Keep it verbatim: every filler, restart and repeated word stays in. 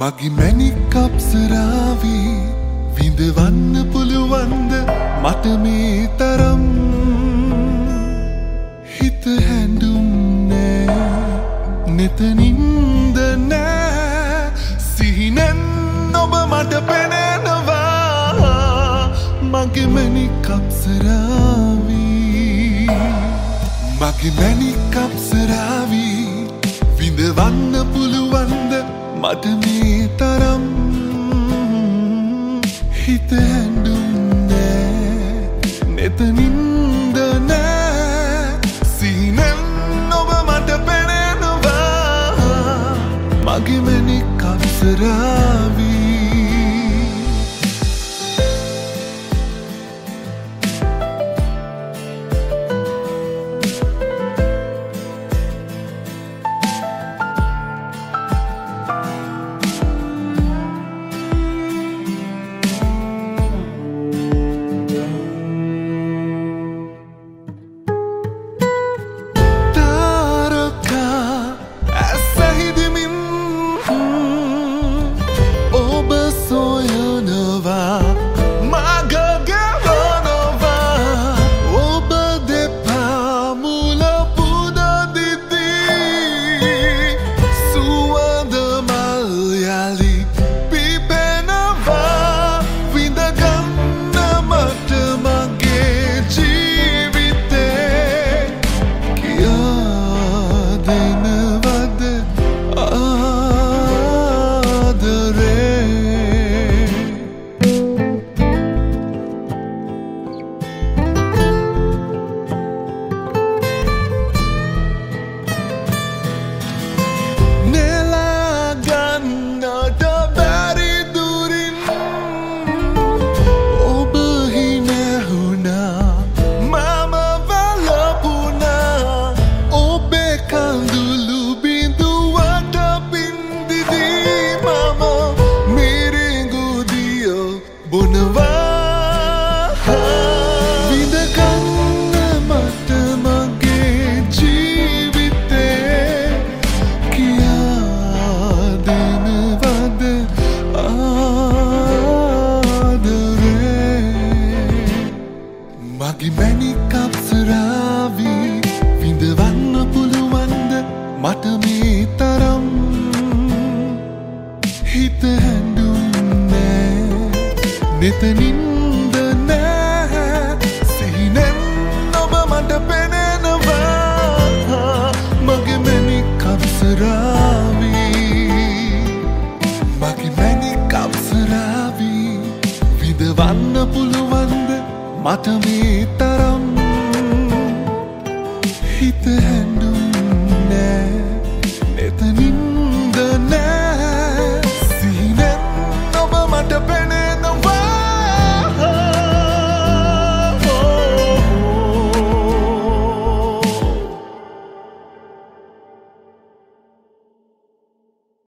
මගේ මැණික් අප්සරාවි විඳවන්න පුළුවන්ද මට මේ තරම් හිත හැඬුන්නේ නෙතනින්ද නෑ සිහිනෙන් ඔබ මට පෙනෙනවා මගේ මැණික් අප්සරාවි මගේ මැණික් අප්සරාවි විඳවන්න පුළුවන්ද මට මේ තරම් හිත හැඬුන්නේ නෙතනින්ද නෑ සිහිනෙන් ඔබ මට පෙනෙනවා මගේ මැණික් අප්සරාවි මගේ මැණික් අප්සරාවි විඳවන්න පුළුවන්ද මට මේ තරම් හිත හැඬුන්නේ නෙතනින්ද නෑ සිහිනෙන් ඔබ මට පෙනෙනවා මගේ මැණික් අප්සරාවි මගේ මැණික් අප්සරාවි විඳවන්න පුළුවන්ද මට මේ තරම් හිත